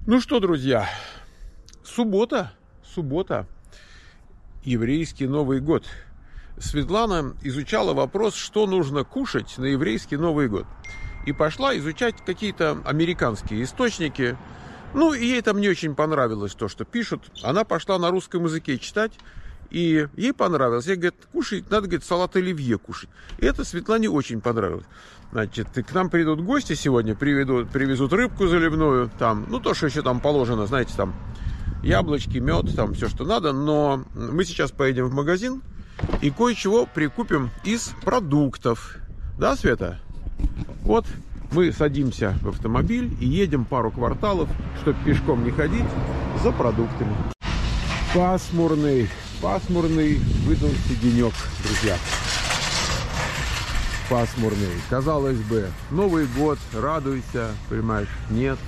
Ну что, друзья, суббота, еврейский Новый год. Светлана изучала вопрос, что нужно кушать на еврейский Новый год. И пошла изучать какие-то американские источники. Ну, и ей там не очень понравилось то, что пишут. Она пошла на русском языке читать, и ей понравилось. Ей говорит, кушать, надо, говорит, салат оливье кушать. И это Светлане очень понравилось. Значит, к нам придут гости сегодня, привезут рыбку заливную, там, ну, то, что еще там положено, знаете, там, яблочки, мед, там, все, что надо. Но мы сейчас поедем в магазин и кое-чего прикупим из продуктов. Да, Света? Вот, мы садимся в автомобиль и едем пару кварталов, чтобы пешком не ходить, за продуктами. Пасмурный выдался денек, друзья. Пасмурный. Казалось бы, Новый год, радуйся, понимаешь? Нет.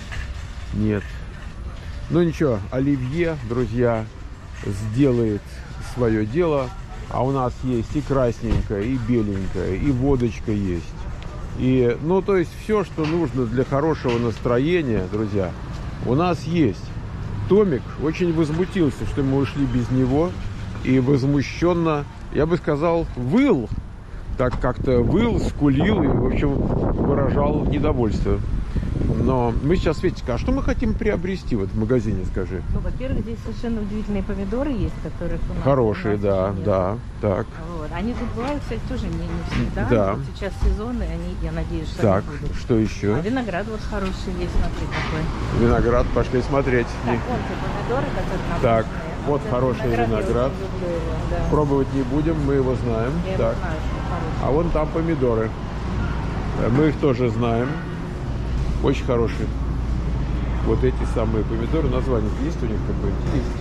Ну ничего, оливье, друзья, сделает свое дело. А у нас есть и красненькое, и беленькое, и водочка есть. И, ну, то есть все, что нужно для хорошего настроения, друзья, у нас есть. Томик очень возмутился, что мы ушли без него. И возмущенно, я бы сказал, выл. Так как-то выл, скулил и, в общем, выражал недовольство. Но мы сейчас, Светочка, а что мы хотим приобрести вот в магазине, скажи? Ну, во-первых, здесь совершенно удивительные помидоры есть, которых у нас... Хорошие, у нас да, так. Вот. Они тут бывают, кстати, тоже не всегда. Да. Вот сейчас сезон, и они, я надеюсь, что так, они будут. что еще? А виноград вот хороший есть, смотри, какой. Виноград, пошли смотреть. Так, вон те помидоры, которые нам так, нужны. вот хороший виноград. Я очень люблю его, да. Пробовать не будем, мы его знаем. Я так. его знаю, что хороший. А вон там помидоры. Мы их тоже знаем. Очень хорошие. Вот эти самые помидоры. Название есть у них какое-нибудь? Есть.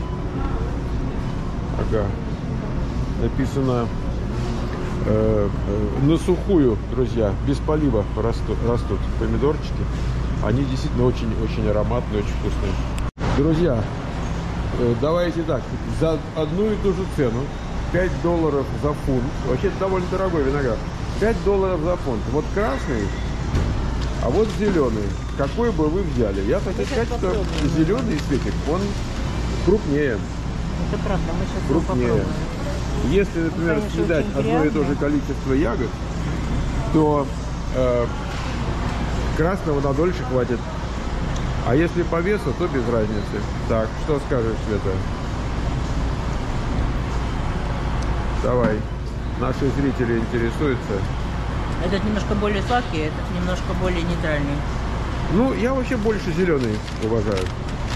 Ага. Написано на сухую, друзья. Без полива растут помидорчики. Они действительно очень ароматные, очень вкусные. Друзья, давайте так. За одну и ту же цену. $5 за фунт. Вообще это довольно дорогой виноград. $5 за фунт. Вот красный, а вот зеленый. Какой бы вы взяли? Я хочу сказать, что зеленый цветик, он крупнее. Это правда, мы сейчас его Крупнее. попробуем. Если, например, конечно, съедать очень одно и то же грязно. количество ягод, то красного на дольше хватит. А если по весу, то без разницы. Так, что скажешь, Света? Давай. Наши зрители интересуются. Этот немножко более сладкий, этот немножко более нейтральный. Ну, я вообще больше зеленый уважаю.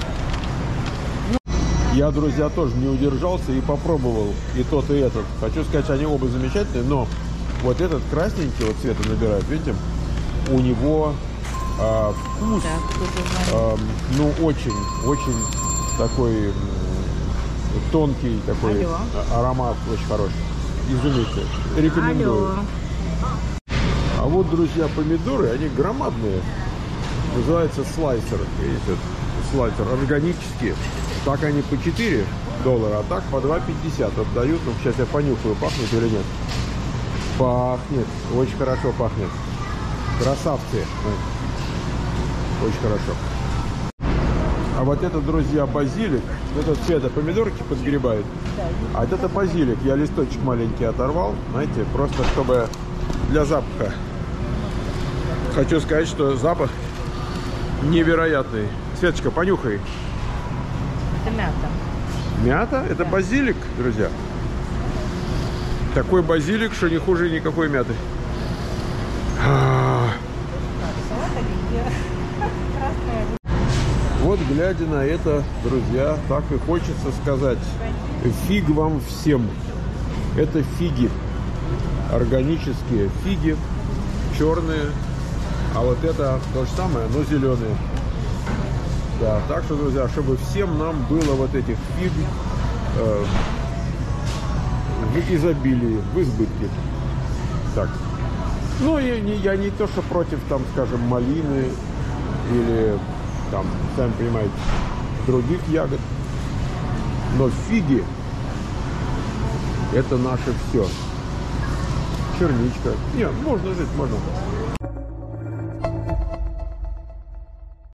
Я, друзья, тоже не удержался и попробовал и тот, и этот. Хочу сказать, они оба замечательные, но вот этот красненький вот цвета набирает, видите? У него вкус, Так, ну, очень такой тонкий, такой аромат очень хороший. Изумительный. Рекомендую. алло. А вот, друзья, помидоры, они громадные. Называется слайсер. Видите, слайсер. Органические. Так они по $4, а так по $2.50 отдают. Ну, сейчас я понюхаю, пахнет или нет. Пахнет. Очень хорошо пахнет. Красавцы. Очень хорошо. А вот это, друзья, базилик. Этот цвета помидорки подгребает. А это базилик. Я листочек маленький оторвал. Знаете, просто чтобы для запаха. Хочу сказать, что запах невероятный. Светочка, понюхай. Это мята. Мята? Это базилик, друзья. Такой базилик, что не хуже никакой мяты. Вот, глядя на это, друзья, так и хочется сказать: фиг вам всем. Это фиги. Органические фиги. Черные. А вот это то же самое, но зеленые. Да, так что, друзья, чтобы всем нам было вот этих фиг в изобилии, в избытке. Так. Ну, я не то, что против, там, скажем, малины или, там, сами понимаете, других ягод. Но фиги — это наше все. Черничка. Нет, можно жить, можно.